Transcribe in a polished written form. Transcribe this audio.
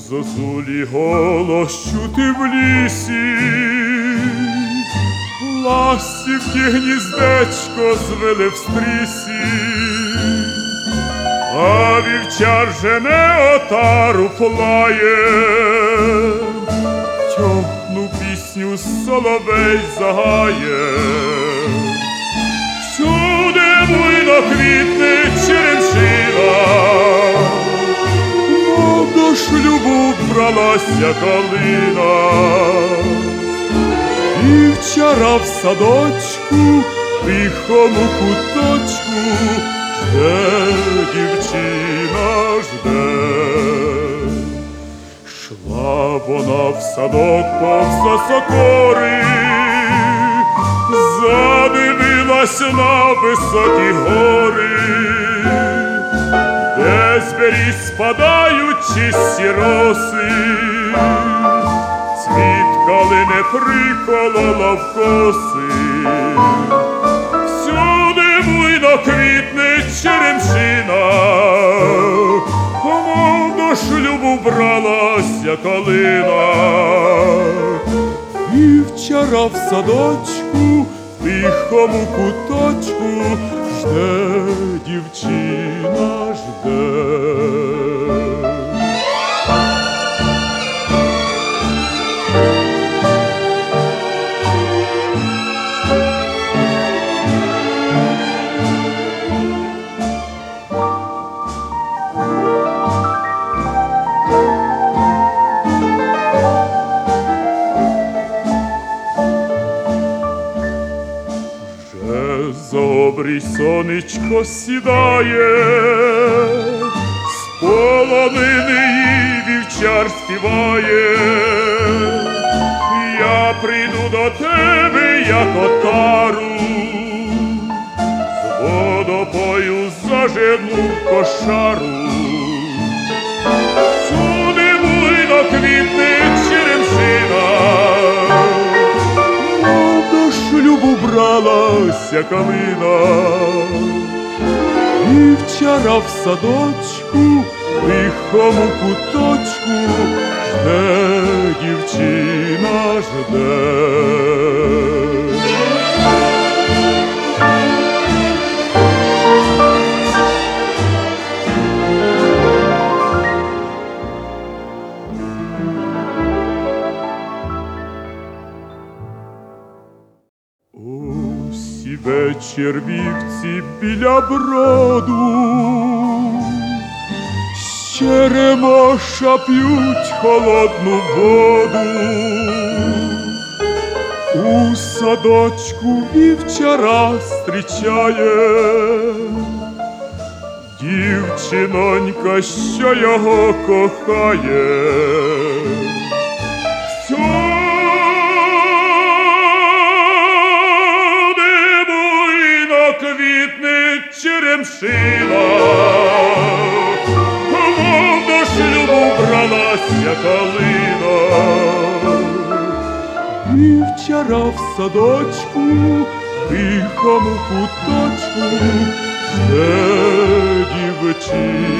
зозулі голос чути в лісі, ластівки гніздечко звели в стрісі, а вівчар жене отару плає, тьохну пісню соловей загає. Всюди буйно квітне черемшина, мов до шлюбу бралася калина. Вівчара в садочку, в тихому куточку, жде дівчина, жде. Шла вона в садок повз сокори, задивилась на високі гори, де з беріз спадають чисті роси, цвіт калини приколола в коси. Всюди буйно квітне черемшина, мов до шлюбу бралася калина. Вівчара в садочку, в тихому куточку, жде дівчина, жде. За обрій сонечко сідає, з полонини їй вівчар співає. Я прийду до тебе, як отару, з водопою зажену кошару. Всюди буйно квітне черемшина, шлюбу бралася калина. Вівчара в садочку, в тихому куточку, жде дівчина, жде. Вечір вівці біля броду, з черемоша п'ють холодну воду. У садочку вівчара зустрічає дівчинонька, що його кохає. Квітне черемшина, мов до шлюбу бралася калина. Вівчара в садочку, в тихому куточку, жде дівчина.